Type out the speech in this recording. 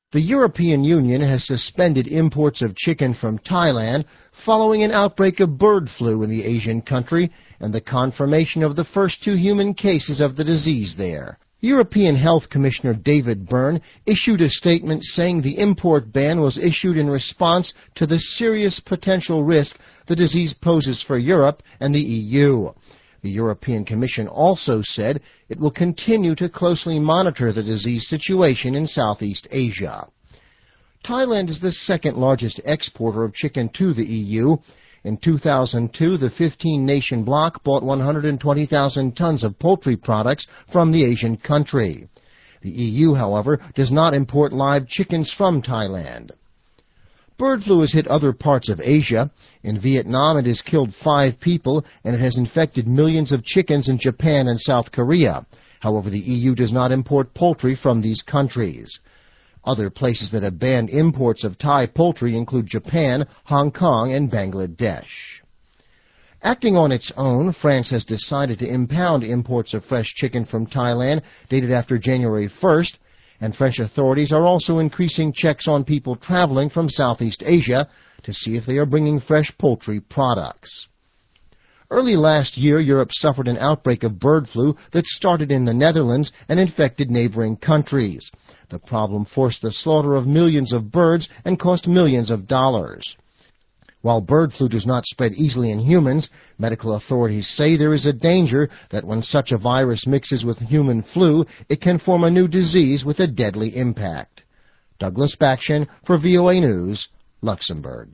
The European Union has suspended imports of chicken from Thailand following an outbreak of bird flu in the Asian country and the confirmation of the first 2 human cases of the disease there. European Health Commissioner David Byrne issued a statement saying the import ban was issued in response to the serious potential risk the disease poses for Europe and the EU. The European Commission also said it will continue to closely monitor the disease situation in Southeast Asia. Thailand is the second largest exporter of chicken to the EU. In 2002, the 15-nation bloc bought 120,000 tons of poultry products from the Asian country. The EU, however, does not import live chickens from Thailand. Bird flu has hit other parts of Asia. In Vietnam, it has killed 5 people, and it has infected millions of chickens in Japan and South Korea. However, the EU does not import poultry from these countries. Other places that have banned imports of Thai poultry include Japan, Hong Kong, and Bangladesh. Acting on its own, France has decided to impound imports of fresh chicken from Thailand dated after January 1st, and French authorities are also increasing checks on people traveling from Southeast Asia to see if they are bringing fresh poultry products. Early last year, Europe suffered an outbreak of bird flu that started in the Netherlands and infected neighboring countries. The problem forced the slaughter of millions of birds and cost millions of dollars. While bird flu does not spread easily in humans, medical authorities say there is a danger that when such a virus mixes with human flu, it can form a new disease with a deadly impact. Douglas Bakshin for VOA News, Luxembourg.